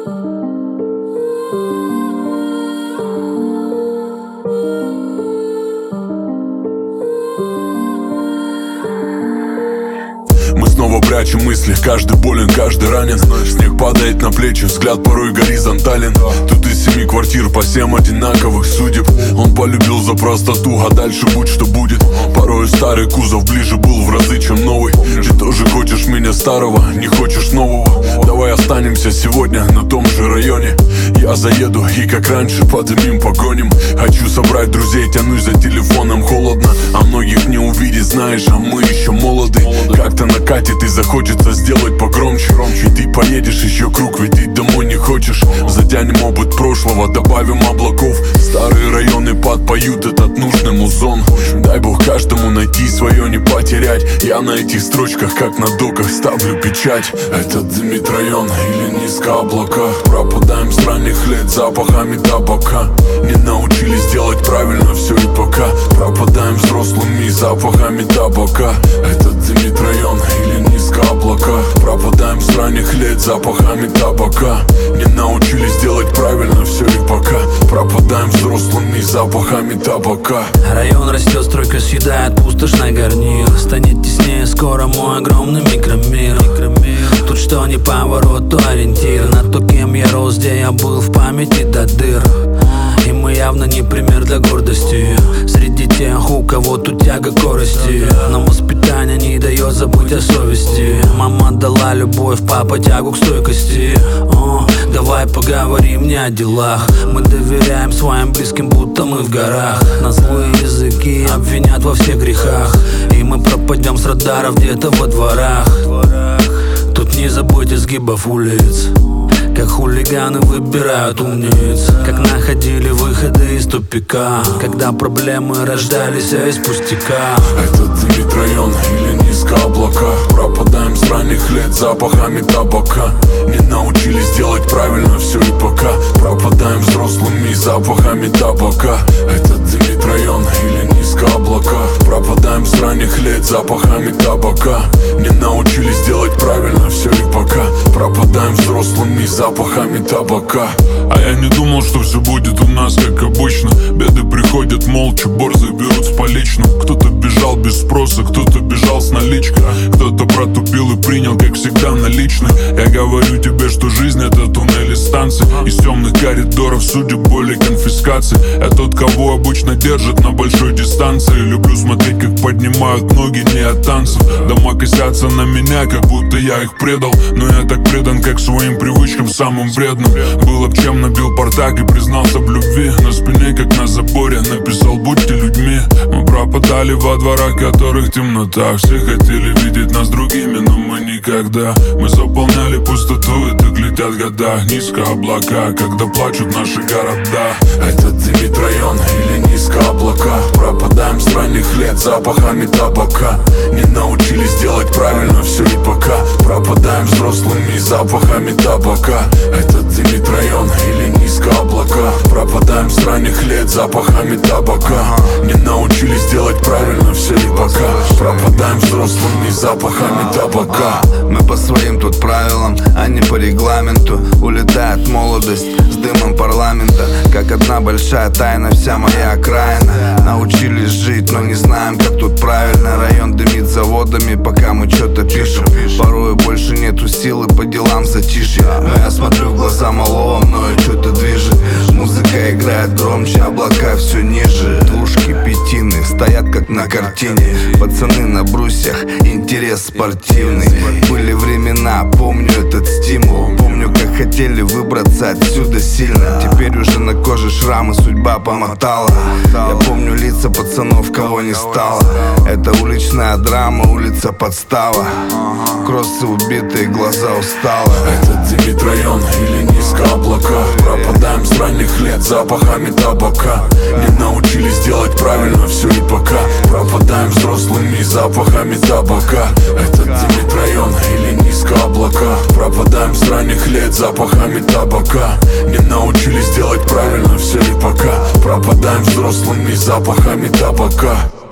Мы снова прячем мысли, каждый болен, каждый ранен. Снег падает на плечи, взгляд порой горизонтален. Тут из 7 квартир по 7 одинаковых судеб. Он полюбил за простоту, а дальше будь что будет. Порой старый кузов ближе был в разы, чем новый. Ты тоже хочешь меня старого, не хочешь нового. Давай останемся сегодня на том же районе. Я заеду и как раньше подымим, погоним. Хочу собрать друзей, тянусь за телефоном, холодно. А многих не увидеть, знаешь, а мы еще молоды. Как-то накатит и захочется сделать погромче. И ты поедешь еще круг, ведь ты домой не хочешь. Затянем опыт прошлого, добавим облаков. Старые районы подпоют этот нужный музон. Дай бог каждому найти свое, не потерять. Я на этих строчках, как на доках, ставлю печать. Это дымит район или низко облака. Пропадаем с ранних лет запахами табака. Не научились делать правильно все и пока. Пропадаем взрослыми запахами табака. Это дымит район или низко облака. Пропадаем с ранних лет запахами табака. Не научились делать правильно все и пока. Пропадаем взрослыми запахами табака. Район растет, стройка съедает пустошный гарнир. Станет теснее скоро мой огромный микромир. Тут что ни поворот, то ориентир на то, кем я рос, где я был в памяти до дыр. И мы явно не пример для гордости среди тех, у кого тут тяга к корости. Нам воспитание не дает забыть о совести. Мама дала любовь, папа тягу к стойкости. Давай поговорим не о делах. Мы доверяем своим близким, будто мы в горах. На злые языки обвинят во всех грехах. И мы пропадем с радаров где-то во дворах. Тут не забудь изгибов улиц, как хулиганы выбирают умниц, как находили выходы из тупика, когда проблемы рождались из пустяка. Это дымит район или низко облака. Пропадаем с ранних лет запахами табака. Не научились делать правильно все и пока. Пропадаем взрослыми запахами табака. Это дымит район или низко облака. Пропадаем с ранних лет запахами табака. Не научились делать правильно все и пока. Пропадаем взрослыми запахами табака. А я не думал, что все будет у нас как обычно. Беды приходят молча, борзые берут с поличным. Кто-то бежал без спроса, кто-то бежал с наличкой. Кто-то протупил и принял, как всегда, наличный. Я говорю тебе, что жизнь это туннели станции. Из темных коридоров судеб, боли, конфискации. Я тот, кого обычно держат на большой дистанции. Люблю смотреть, как поднимают ноги не от танцев. Дома косятся на меня, как будто я их предал. Но я так предан, как своим привычкам, самым вредным. Было б чем, набил портак и признался в любви. На спине, как на заборе, написал: будьте людьми. Мы пропадали во дворах, которых темнота. Все хотели видеть нас другими, но мы никогда. Мы заполняли пустоту, и так летят года. Низко облака, когда плачут наши города. Это дымит район или низко облака. Пропадаем с ранних лет запахами табака. Не научились делать правильно все и пока. Пропадаем взрослыми запахами табака. Это дымит район или низко облака. Пропадаем с ранних лет запахами табака. Не научились делать правильно все и пока. Пропадаем взрослыми запахами табака. Мы по своим тут правилам, а не по регламенту. Улетает молодость с дымом парламента. Как одна большая тайна вся моя окраина. Научились жить, но не знаем, как тут правильно. Район дымит заводами, пока мы что-то пишем. Порой больше нету силы по делам затишья. Но я смотрю в глаза малого, мною что-то движет. Музыка играет громче, облака все ниже. Двушки, пятины стоят как на картине. Пацаны на брусьях, интерес спортивный. Были времена, помню этот стимул. Помню, как хотели выбраться отсюда сильно. Теперь уже на коже шрамы, судьба помотала. Я помню лица пацанов, кого не стало. Это уличная драма, улица подстава. Кроссы убитые, глаза устало. Это дымит район или низко облака. Пропадаем с ранних лет запахами табака. Не научились делать правильно все и пока. Пропадаем взрослыми запахами табака. Это дымит район или низко облака. Пропадаем с ранних лет запахами табака. Не научились делать правильно все и пока. Пропадаем взрослыми запахами табака.